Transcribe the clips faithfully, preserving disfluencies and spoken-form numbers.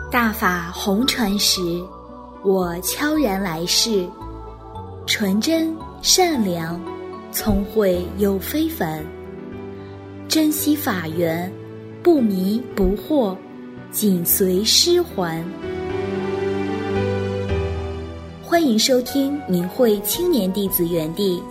大法红传时，我悄然来世，纯真善良，聪慧又非凡，珍惜法缘，不迷不惑，紧随师还。欢迎收听明慧青年弟子园地。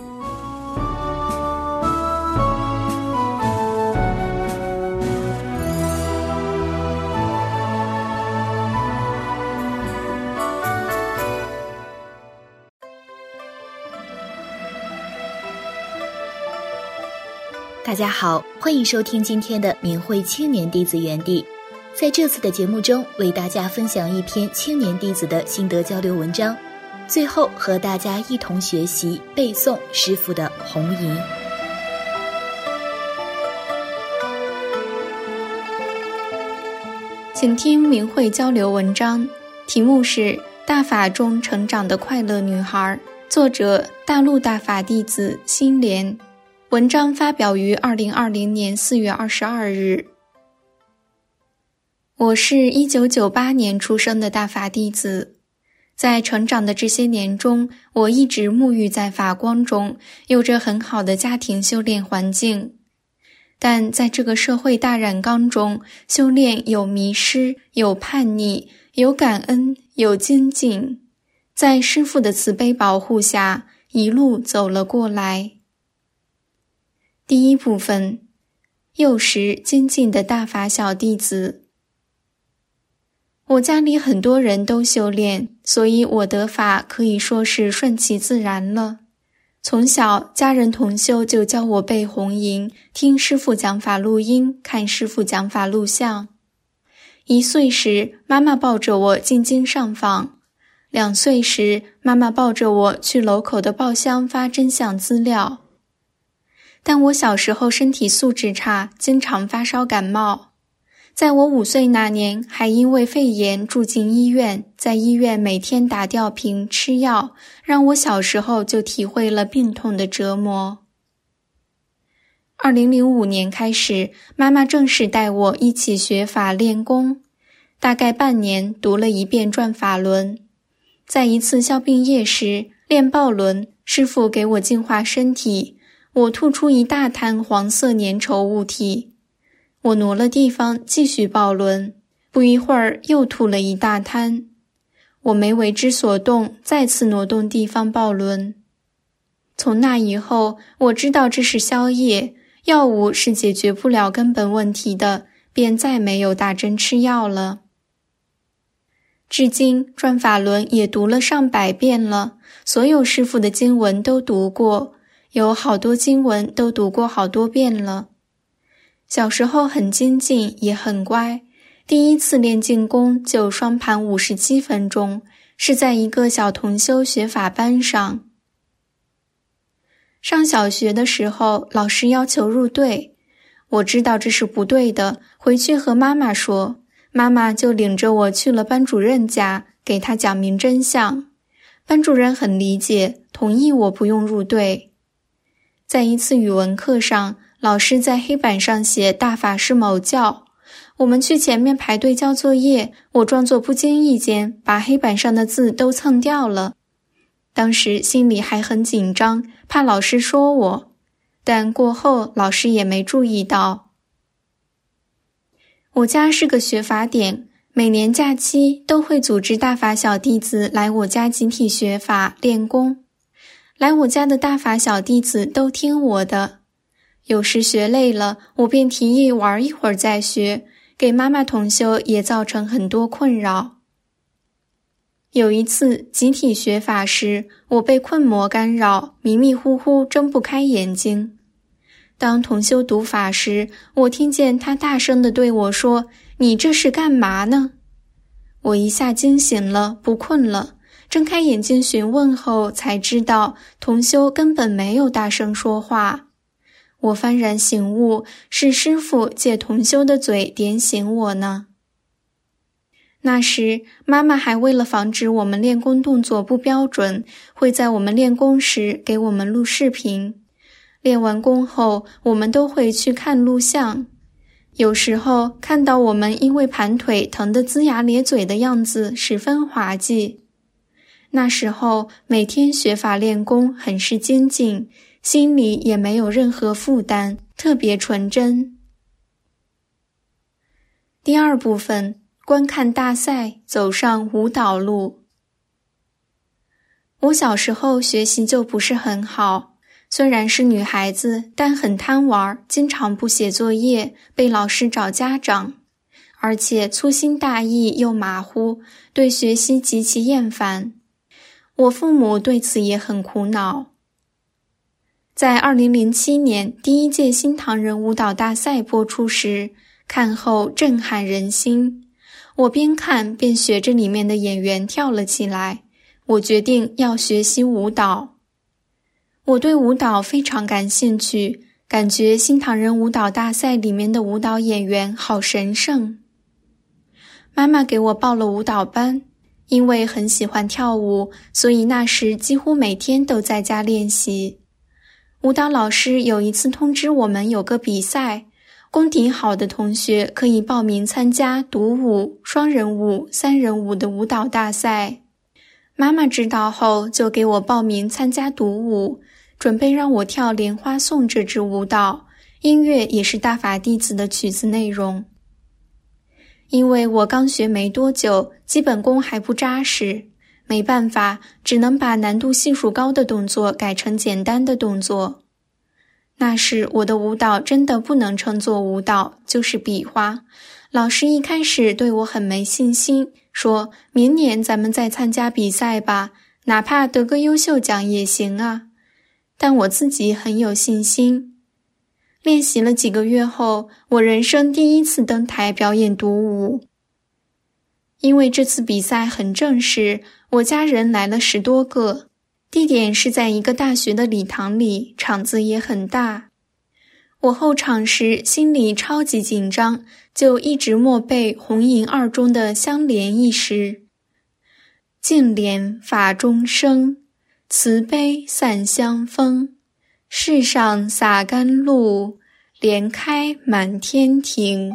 大家好，欢迎收听今天的明慧青年弟子园地。在这次的节目中，为大家分享一篇青年弟子的心得交流文章，最后和大家一同学习背诵师父的红吟。 请听明慧交流文章，题目是《大法中成长的快乐女孩》，作者大陆大法弟子心莲。文章发表于二零二零年四月二十二日。我是一九九八年出生的大法弟子，在成长的这些年中，我一直沐浴在法光中，有着很好的家庭修炼环境。但在这个社会大染缸中，修炼有迷失，有叛逆，有感恩，有精进，在师父的慈悲保护下，一路走了过来。第一部分，幼时精进的大法小弟子。我家里很多人都修炼，所以我得法可以说是顺其自然了。从小家人同修就教我背红吟，听师父讲法录音，看师父讲法录像。一岁时，妈妈抱着我进京上访；两岁时，妈妈抱着我去楼口的报箱发真相资料。但我小时候身体素质差，经常发烧感冒。在我五岁那年，还因为肺炎住进医院，在医院每天打吊瓶吃药，让我小时候就体会了病痛的折磨。二零零五年开始，妈妈正式带我一起学法练功，大概半年读了一遍转法轮。在一次消病夜时，练抱轮，师父给我净化身体，我吐出一大滩黄色粘稠物体，我挪了地方继续抱轮，不一会儿又吐了一大滩，我没为之所动，再次挪动地方抱轮。从那以后，我知道这是消业，药物是解决不了根本问题的，便再没有打针吃药了。至今转法轮也读了上百遍了，所有师父的经文都读过，有好多经文都读过好多遍了。小时候很精进，也很乖，第一次练静功就双盘五十七分钟，是在一个小同修学法班上。上小学的时候，老师要求入队，我知道这是不对的，回去和妈妈说，妈妈就领着我去了班主任家，给他讲明真相。班主任很理解，同意我不用入队。在一次语文课上，老师在黑板上写大法是某教，我们去前面排队交作业，我装作不经意间把黑板上的字都蹭掉了。当时心里还很紧张，怕老师说我，但过后老师也没注意到。我家是个学法点，每年假期都会组织大法小弟子来我家集体学法练功。来我家的大法小弟子都听我的，有时学累了，我便提议玩一会儿再学，给妈妈同修也造成很多困扰。有一次集体学法时，我被困魔干扰，迷迷糊糊睁不开眼睛。当同修读法时，我听见他大声地对我说：“你这是干嘛呢？”我一下惊醒了，不困了。睁开眼睛询问后，才知道同修根本没有大声说话。我幡然醒悟，是师父借同修的嘴点醒我呢。那时，妈妈还为了防止我们练功动作不标准，会在我们练功时给我们录视频。练完功后，我们都会去看录像。 有时候看到我们因为盘腿疼得龇牙咧嘴的样子十分滑稽。那时候每天学法练功很是精进，心里也没有任何负担，特别纯真。第二部分，观看大赛，走上舞蹈路。我小时候学习就不是很好，虽然是女孩子，但很贪玩，经常不写作业，被老师找家长，而且粗心大意又马虎，对学习极其厌烦。我父母对此也很苦恼。在二零零七年第一届新唐人舞蹈大赛播出时，看后震撼人心，我边看边学着里面的演员跳了起来。我决定要学习舞蹈。我对舞蹈非常感兴趣，感觉新唐人舞蹈大赛里面的舞蹈演员好神圣。妈妈给我报了舞蹈班，因为很喜欢跳舞，所以那时几乎每天都在家练习。舞蹈老师有一次通知我们有个比赛，功底好的同学可以报名参加独舞、双人舞、三人舞的舞蹈大赛。妈妈知道后就给我报名参加独舞，准备让我跳莲花颂这支舞蹈，音乐也是大法弟子的曲子内容。因为我刚学没多久，基本功还不扎实，没办法，只能把难度系数高的动作改成简单的动作。那时我的舞蹈真的不能称作舞蹈，就是比划。老师一开始对我很没信心，说明年咱们再参加比赛吧，哪怕得个优秀奖也行啊。但我自己很有信心。练习了几个月后，我人生第一次登台表演独舞。因为这次比赛很正式，我家人来了十多个，地点是在一个大学的礼堂里，场子也很大。我候场时心里超级紧张，就一直默背红银二中的相连一诗：净莲法中生，慈悲散香风，世上洒甘露，莲开满天庭。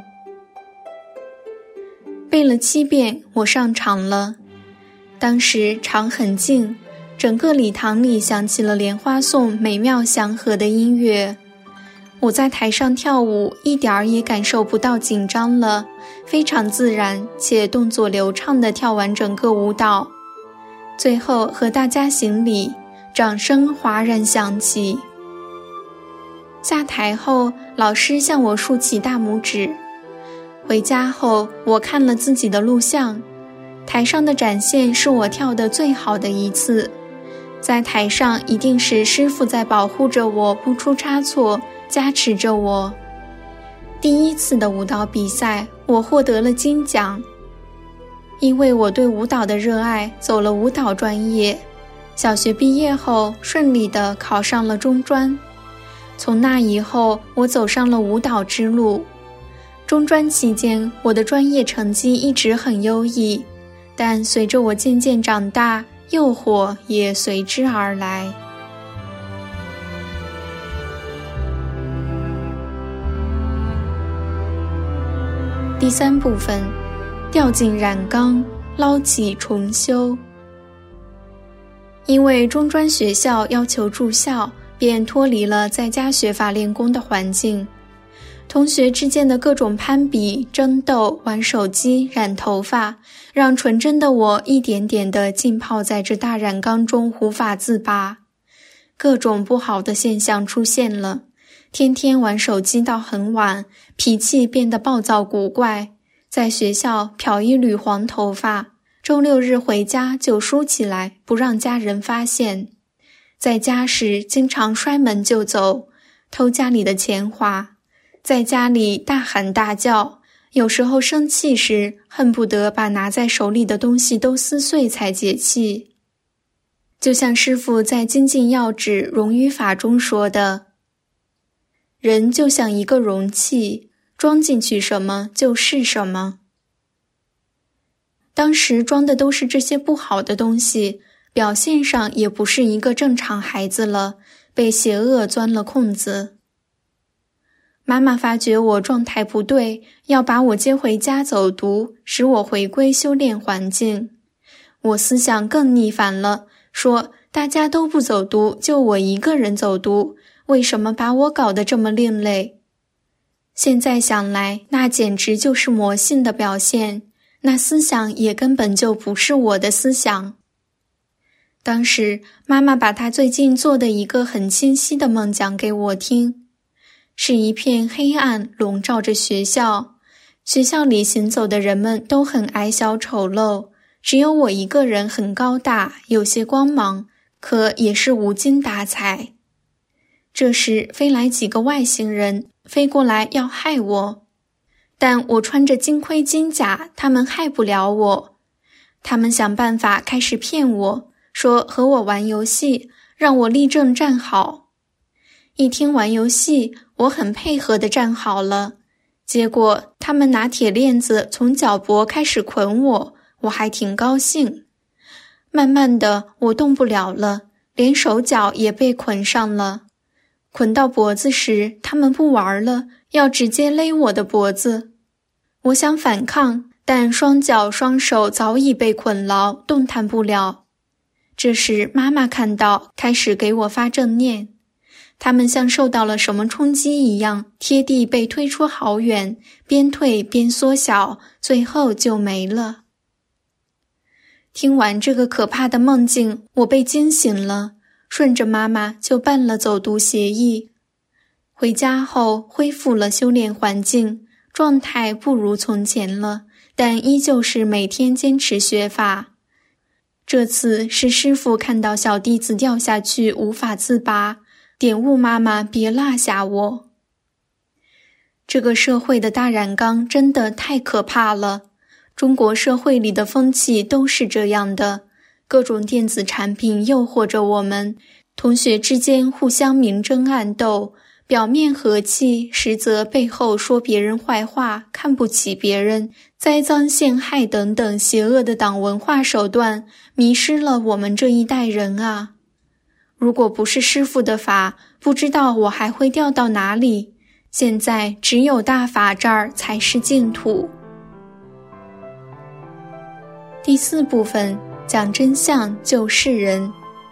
背了七遍，我上场了。当时场很静，整个礼堂里响起了莲花颂美妙祥和的音乐。我在台上跳舞，一点儿也感受不到紧张了，非常自然且动作流畅地跳完整个舞蹈。最后和大家行礼，掌声哗然响起。下台后，老师向我竖起大拇指。回家后，我看了自己的录像，台上的展现是我跳得最好的一次。在台上一定是师父在保护着我不出差错，加持着我。第一次的舞蹈比赛，我获得了金奖。因为我对舞蹈的热爱，走了舞蹈专业。小学毕业后，顺利地考上了中专。从那以后，我走上了舞蹈之路。中专期间，我的专业成绩一直很优异，但随着我渐渐长大，诱惑也随之而来。第三部分，掉进染缸，捞起重修。因为中专学校要求住校，便脱离了在家学法练功的环境。同学之间的各种攀比、争斗、玩手机、染头发，让纯真的我一点点地浸泡在这大染缸中无法自拔。各种不好的现象出现了，天天玩手机到很晚，脾气变得暴躁古怪，在学校漂一缕黄头发，周六日回家就梳起来，不让家人发现。在家时经常摔门就走，偷家里的钱花。在家里大喊大叫，有时候生气时恨不得把拿在手里的东西都撕碎才解气。就像师父在《精进要旨溶于法》中说的，人就像一个容器，装进去什么就是什么。当时装的都是这些不好的东西，表现上也不是一个正常孩子了，被邪恶钻了空子。 妈妈发觉我状态不对，要把我接回家走读，使我回归修炼环境。我思想更逆反了，说大家都不走读，就我一个人走读，为什么把我搞得这么另类？现在想来，那简直就是魔性的表现，那思想也根本就不是我的思想。当时妈妈把她最近做的一个很清晰的梦讲给我听，是一片黑暗笼罩着学校，学校里行走的人们都很矮小丑陋，只有我一个人很高大，有些光芒，可也是无精打采。这时飞来几个外星人，飞过来要害我，但我穿着金盔金甲，他们害不了我。他们想办法开始骗我，说和我玩游戏，让我立正站好。一听玩游戏，我很配合地站好了，结果他们拿铁链子从脚脖开始捆我，我还挺高兴。慢慢的，我动不了了，连手脚也被捆上了。捆到脖子时，他们不玩了，要直接勒我的脖子。我想反抗，但双脚双手早已被捆牢，动弹不了。这时妈妈看到，开始给我发正念。他们像受到了什么冲击一样，贴地被推出好远，边退边缩小，最后就没了。听完这个可怕的梦境，我被惊醒了，顺着妈妈就办了走读协议。回家后恢复了修炼环境，状态不如从前了，但依旧是每天坚持学法。这次是师父看到小弟子掉下去无法自拔，点悟妈妈别落下我。这个社会的大染缸真的太可怕了，中国社会里的风气都是这样的，各种电子产品诱惑着我们，同学之间互相明争暗斗，表面和气，实则背后说别人坏话，看不起别人，栽赃陷害等等邪恶的党文化手段，迷失了我们这一代人啊。如果不是师父的法，不知道我还会掉到哪里。现在只有大法这儿才是净土。第四部分讲真相救世人。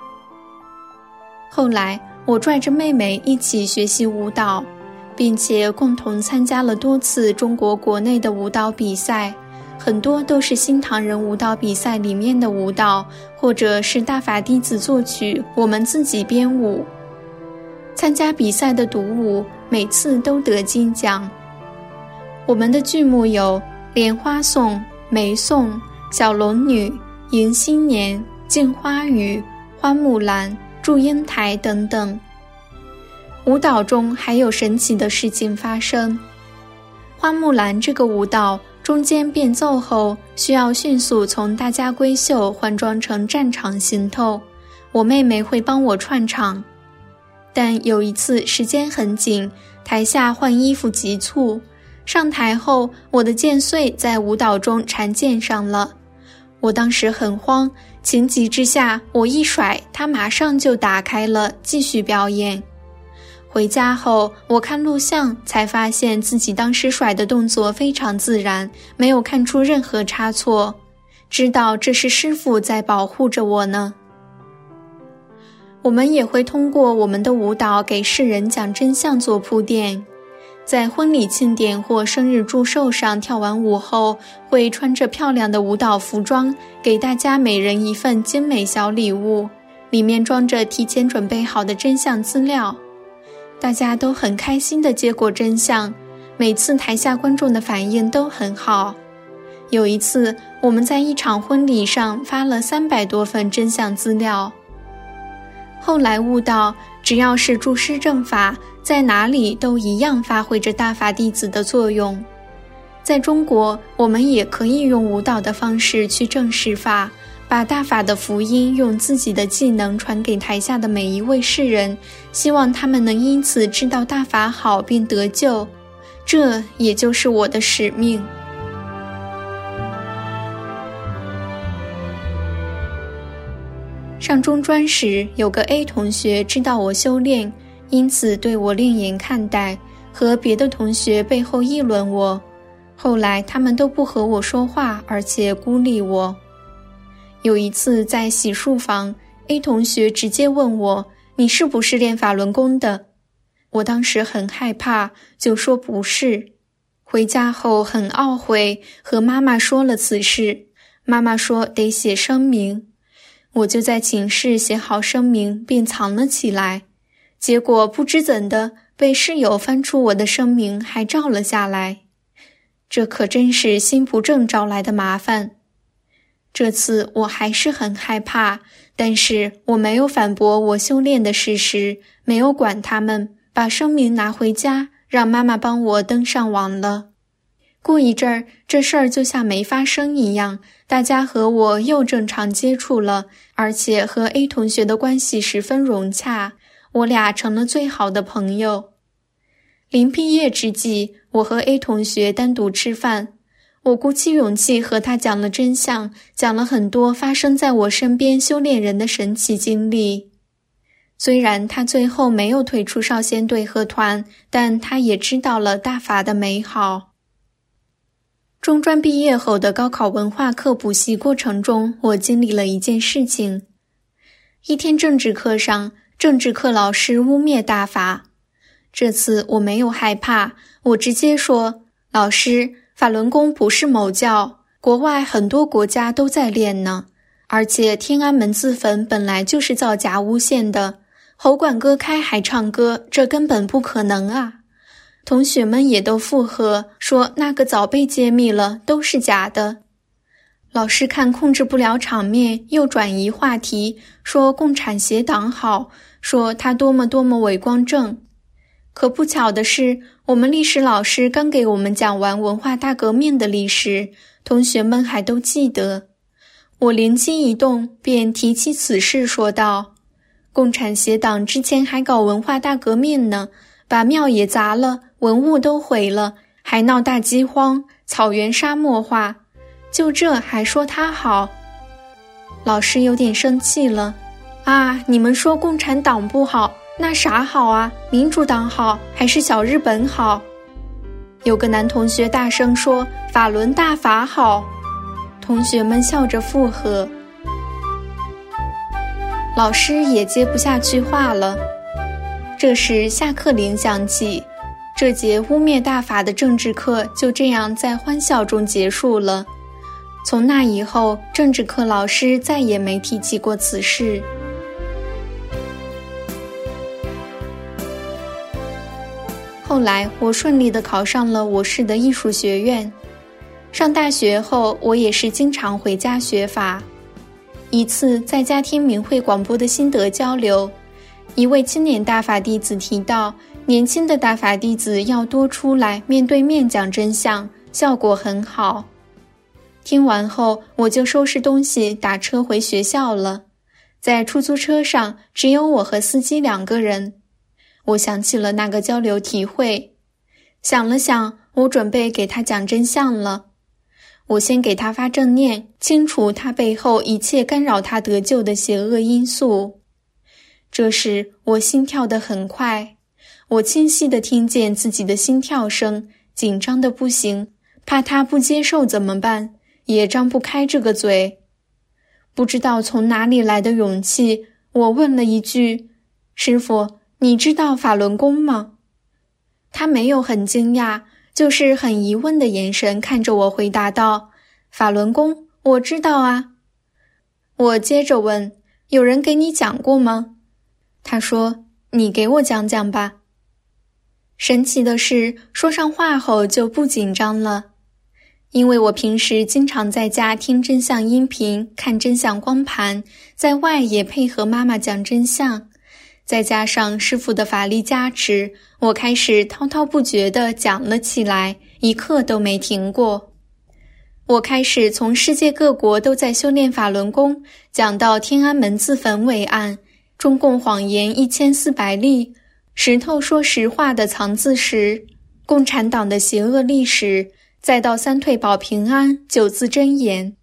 后来我拽着妹妹一起学习舞蹈，并且共同参加了多次中国国内的舞蹈比赛，很多都是新唐人舞蹈比赛里面的舞蹈，或者是大法弟子作曲，我们自己编舞。参加比赛的独舞每次都得金奖。我们的剧目有莲花颂、梅颂、小龙女、迎新年、镜花雨、花木兰、祝英台等等。舞蹈中还有神奇的事情发生。花木兰这个舞蹈中间变奏后，需要迅速从大家闺秀换装成战场行头，我妹妹会帮我串场。但有一次时间很紧，台下换衣服急促，上台后我的剑穗在舞蹈中缠剑上了。我当时很慌，情急之下我一甩，它马上就打开了，继续表演。回家后我看录像，才发现自己当时甩的动作非常自然，没有看出任何差错，知道这是师父在保护着我呢。我们也会通过我们的舞蹈给世人讲真相做铺垫。在婚礼庆典或生日祝寿上跳完舞后，会穿着漂亮的舞蹈服装，给大家每人一份精美小礼物，里面装着提前准备好的真相资料。大家都很开心地接过真相，每次台下观众的反应都很好。有一次，我们在一场婚礼上发了三百多份真相资料。后来悟到，只要是助师正法，在哪里都一样发挥着大法弟子的作用。在中国，我们也可以用舞蹈的方式去证实法，把大法的福音用自己的技能传给台下的每一位世人，希望他们能因此知道大法好并得救。这也就是我的使命。上中专时，有个 A 同学知道我修炼，因此对我另眼看待， 和别的同学背后议论我，后来他们都不和我说话，而且孤立我。有一次在洗漱房， A 同学直接问我，你是不是练法轮功的？我当时很害怕，就说不是。回家后很懊悔，和妈妈说了此事，妈妈说得写声明。我就在寝室写好声明并藏了起来，结果不知怎的被室友翻出我的声明还照了下来，这可真是心不正招来的麻烦。这次我还是很害怕，但是我没有反驳我修炼的事实，没有管他们，把声明拿回家，让妈妈帮我登上网了。过一阵儿，这事儿就像没发生一样，大家和我又正常接触了，而且和 A 同学的关系十分融洽，我俩成了最好的朋友。临毕业之际，我和 A 同学单独吃饭，我鼓起勇气和他讲了真相，讲了很多发生在我身边修炼人的神奇经历。虽然他最后没有退出少先队和团，但他也知道了大法的美好。中专毕业后的高考文化课补习过程中，我经历了一件事情。一天政治课上，政治课老师污蔑大法。这次我没有害怕，我直接说，老师，法轮功不是某教，国外很多国家都在练呢，而且天安门自焚本来就是造假诬陷的，喉管割开还唱歌，这根本不可能啊。同学们也都附和，说那个早被揭秘了，都是假的。老师看控制不了场面，又转移话题，说共产协党好，说他多么多么伟光正。可不巧的是，我们历史老师刚给我们讲完文化大革命的历史，同学们还都记得。我灵机一动，便提起此事说道，共产协党之前还搞文化大革命呢，把庙也砸了，文物都毁了，还闹大饥荒，草原沙漠化，就这还说他好。老师有点生气了，啊，你们说共产党不好，那啥好啊？民主党好，还是小日本好？有个男同学大声说，法轮大法好。同学们笑着附和。老师也接不下去话了。这时下课铃响起，这节污蔑大法的政治课就这样在欢笑中结束了。从那以后，政治课老师再也没提起过此事。后来我顺利地考上了我市的艺术学院。上大学后，我也是经常回家学法。一次在家听明慧广播的心得交流，一位青年大法弟子提到，年轻的大法弟子要多出来面对面讲真相，效果很好。听完后，我就收拾东西打车回学校了。在出租车上，只有我和司机两个人。我想起了那个交流体会，想了想，我准备给他讲真相了。我先给他发正念，清除他背后一切干扰他得救的邪恶因素。这时我心跳得很快，我清晰地听见自己的心跳声，紧张得不行，怕他不接受怎么办，也张不开这个嘴。不知道从哪里来的勇气，我问了一句，师父，你知道法轮功吗？他没有很惊讶，就是很疑问的眼神看着我回答道，法轮功，我知道啊。我接着问，有人给你讲过吗？他说，你给我讲讲吧。神奇的是，说上话后就不紧张了。因为我平时经常在家听真相音频，看真相光盘，在外也配合妈妈讲真相，再加上师父的法力加持，我开始滔滔不绝地讲了起来，一刻都没停过。我开始从世界各国都在修炼法轮功，讲到天安门自焚伟案，中共谎言一千四百例，石头说实话的藏字石，共产党的邪恶历史，再到三退保平安九字真言。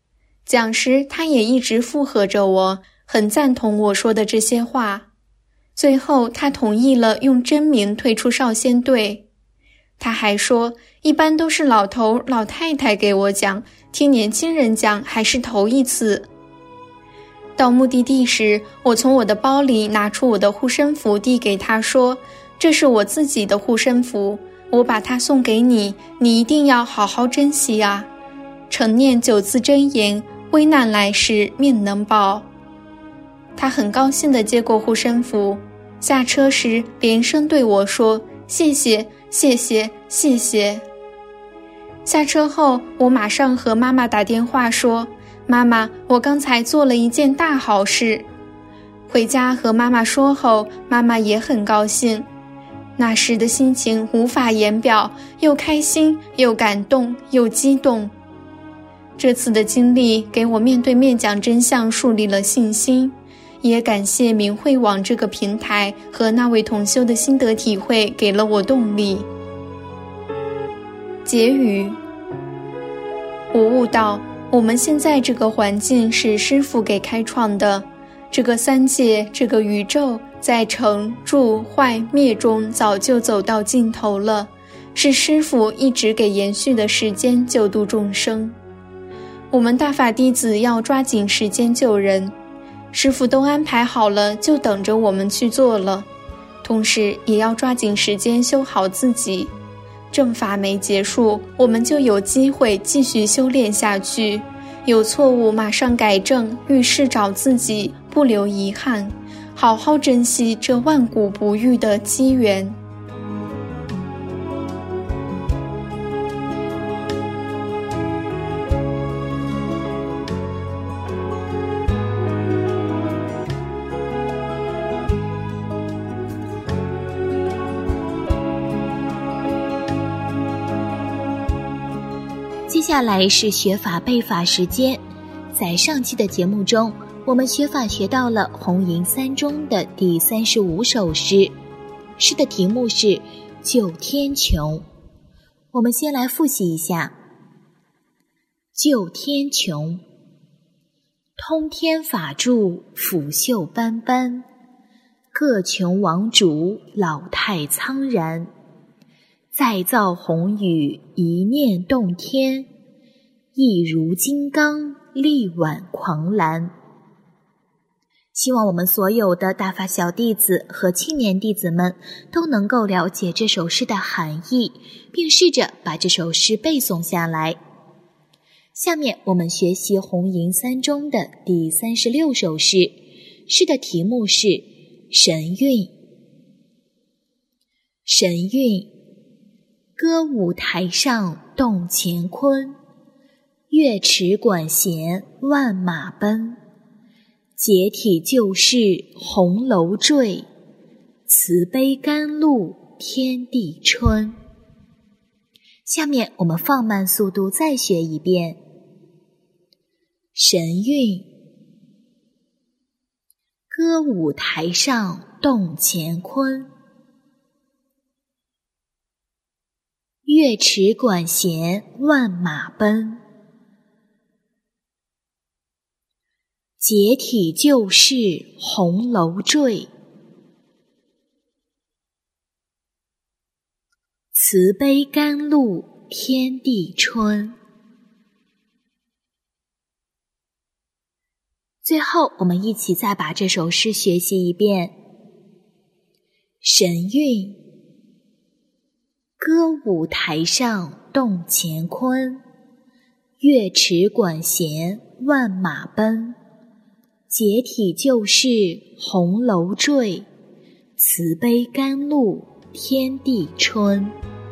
讲时他也一直附和着我，很赞同我说的这些话。 最后他同意了用真名退出少先队。他还说，一般都是老头老太太给我讲，听年轻人讲还是头一次。到目的地时，我从我的包里拿出我的护身符递给他，说，这是我自己的护身符，我把它送给你，你一定要好好珍惜啊。承念九字真言，危难来时面能保。他很高兴地接过护身符，下车时连声对我说，谢谢谢谢谢谢。下车后，我马上和妈妈打电话说，妈妈，我刚才做了一件大好事。回家和妈妈说后，妈妈也很高兴。那时的心情无法言表，又开心又感动又激动。这次的经历给我面对面讲真相树立了信心，也感谢明慧网这个平台和那位同修的心得体会给了我动力。结语，我悟到，我们现在这个环境是师父给开创的，这个三界，这个宇宙在成住坏灭中早就走到尽头了，是师父一直给延续的时间救度众生。我们大法弟子要抓紧时间救人，师父都安排好了，就等着我们去做了。同时也要抓紧时间修好自己，正法没结束，我们就有机会继续修炼下去，有错误马上改正，遇事找自己，不留遗憾，好好珍惜这万古不遇的机缘。 接下来是学法背法时间。在上期的节目中，我们学法学到了红银三中的第三十五首诗，诗的题目是救天穹。我们先来复习一下。救天穹，通天法柱腐朽斑斑，各穹王主老态苍然，再造宏宇一念动天，一如金刚力挽狂澜。希望我们所有的大法小弟子和青年弟子们都能够了解这首诗的含义，并试着把这首诗背诵下来。下面我们学习红银三中的第三十六首诗，诗的题目是神韵。神韵，歌舞台上动乾坤，乐池管弦万马奔，解体救世红楼坠，慈悲甘露天地春。下面我们放慢速度再学一遍。神韵，歌舞台上动乾坤，乐池管弦万马奔，解体救世红楼坠，慈悲甘露天地春。最后我们一起再把这首诗学习一遍。神韵，歌舞台上动乾坤，乐池管弦万马奔，解体救世红楼坠，慈悲甘露天地春。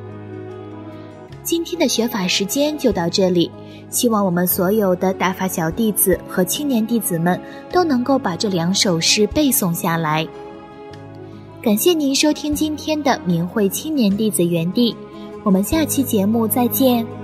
今天的学法时间就到这里，希望我们所有的大法小弟子和青年弟子们都能够把这两首诗背诵下来。感谢您收听今天的明慧青年弟子园地，我们下期节目再见。